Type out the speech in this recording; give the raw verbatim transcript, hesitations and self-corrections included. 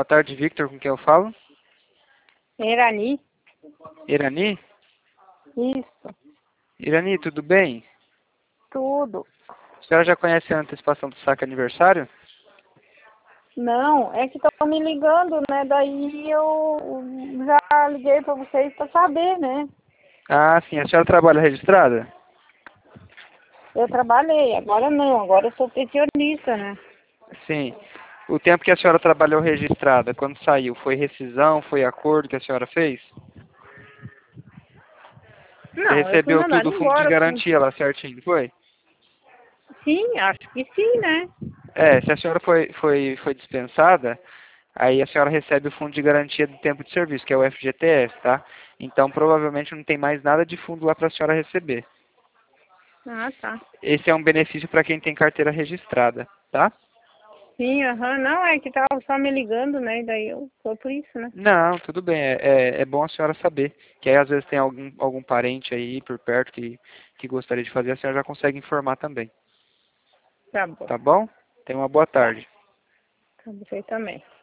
Boa tarde, Victor, com quem eu falo? Irani? Irani? Isso, Irani, tudo bem? tudo. A senhora já conhece a antecipação do saque aniversário? Não, é que estão me ligando, né? Daí eu já liguei para vocês para saber, né? Ah, sim. A senhora trabalha registrada? Eu trabalhei, agora não, agora eu sou pensionista, né? Sim. O tempo que a senhora trabalhou registrada, quando saiu, foi rescisão, foi acordo que a senhora fez? Você Não, eu fui recebeu tudo mandada o fundo de embora. com- garantia lá certinho, foi? Sim, acho que sim, né? É, se a senhora foi, foi, foi dispensada, aí a senhora recebe o fundo de garantia do tempo de serviço, que é o F G T S, tá? Então provavelmente não tem mais nada de fundo lá para a senhora receber. Ah, tá. Esse é um benefício para quem tem carteira registrada, tá? Sim, aham, não, é que tava só me ligando, né? E daí eu foi por isso, né? Não, tudo bem. É, é, é bom a senhora saber. Que aí às vezes tem algum, algum parente aí por perto que, que gostaria de fazer, a senhora já consegue informar também. Tá bom, Tá bom? Tenha uma boa tá. tarde. Tá, você também.